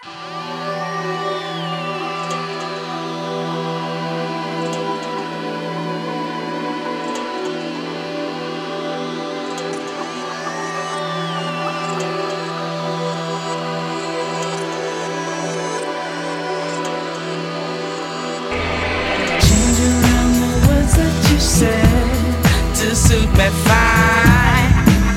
To suit me fine.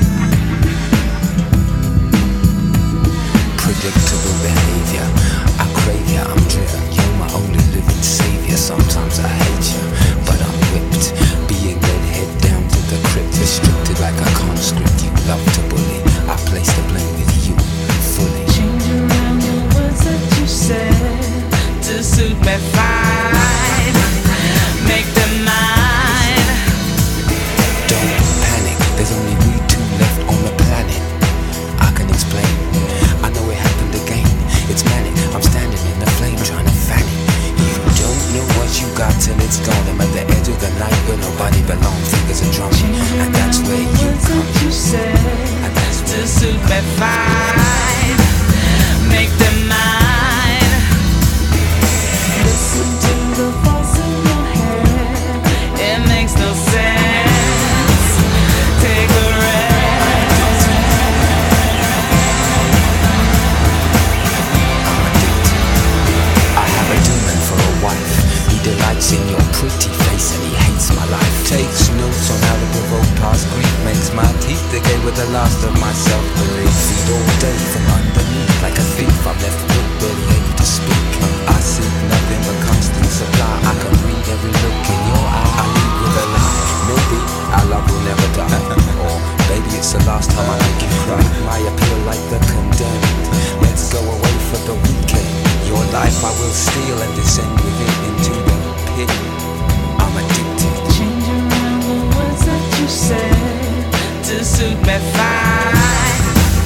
Predictable behavior, I crave ya, I'm driven. You're my only living savior. Sometimes I hate you, but I'm whipped. Being led head down to the crypt, restricted like I can't script you. Love to bully, I place the blame with you fully. Change around the words that you said to suit me fine. Make them mine. Don't panic, there's only we two left on the planet. I can explain, I know it happened again. It's manic, I'm standing in the flame trying to fan it. You don't know what you got till it's gone. I'm at the edge of the night where nobody belongs. Fingers are drumming, and that's where you come. You said And that's to suit me fine. Make them mine. Listen to the voice in your head. It makes no sense. Take a rest. I have a demon for a wife. He delights in your pretty face and he hates my life. Takes notes on how to provoke past grief. Makes my teeth decay with the last of my self-belief. Feed all day from underneath like a thief. I'm left with barely able to speak. I seek nothing but constant supply. I can read every look in your eye. I lead with a lie. Maybe our love will never die. Or maybe it's the last time I make you cry. My appeal like the condemned. Let's go away for the weekend. Your life I will steal and descend with it into the pit. I'm addicted. Change around the words that you said to suit me fine.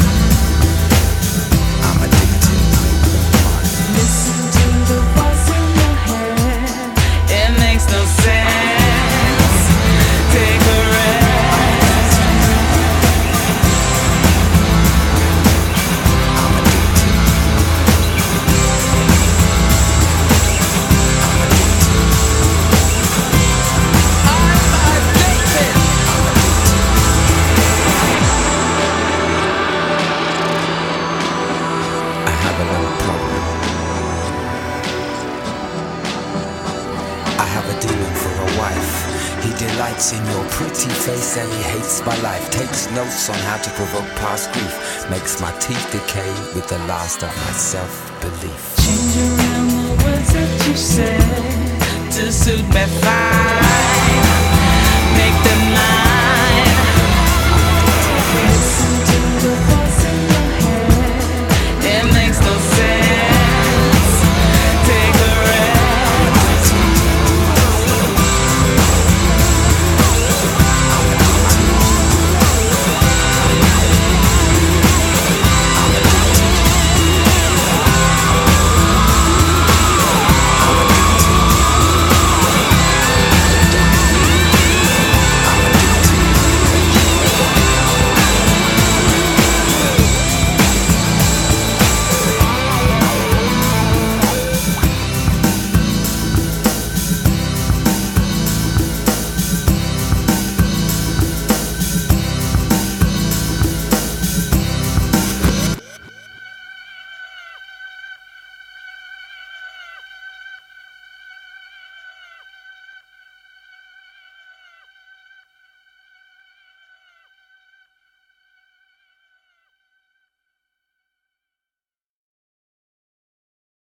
I'm addicted. Listen to the voice in your head. It makes no sense. Take a rest. I'm addicted. I have a little problem. I have a demon for a wife. He delights in your pretty face and he hates my life. Takes notes on how to provoke past grief. Makes my teeth decay with the last of my self-belief. Change around the words that you said to suit me fine. Make